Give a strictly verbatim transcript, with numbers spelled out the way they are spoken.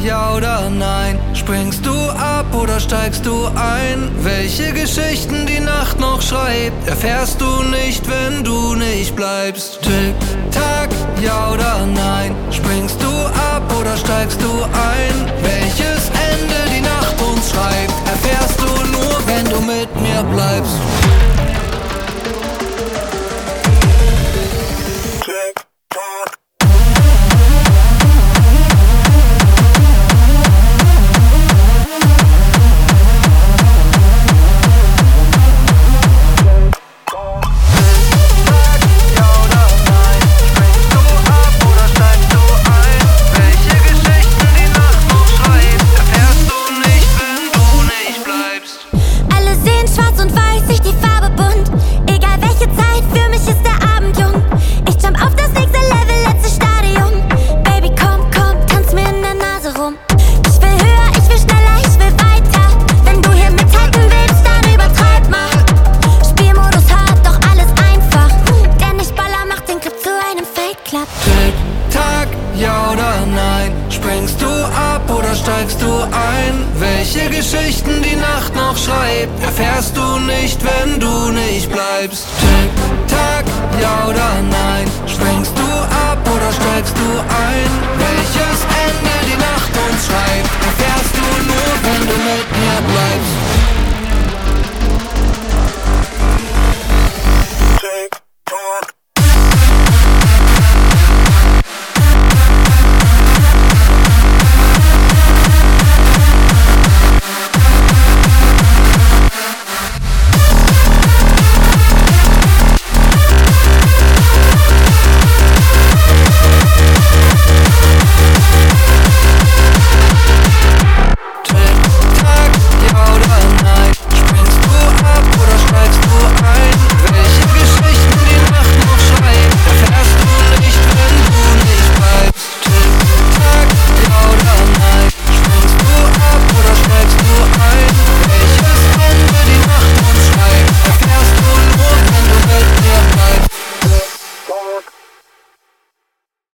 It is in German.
ja oder nein? Springst du ab oder steigst du ein? Welche Geschichten die Nacht noch schreibt, erfährst du nicht, wenn du nicht bleibst. Tick, tack, ja oder nein? Springst du ab oder steigst du ein? Welches Ende die Nacht uns schreibt, erfährst du nur, wenn du mit mir bleibst. Tick, tack, ja oder nein? Springst du ab oder steigst du ein? Welche Geschichten die Nacht noch schreibt, erfährst du nicht, wenn du nicht bleibst. Tick, tack, ja oder nein? Springst du ab oder steigst du ein?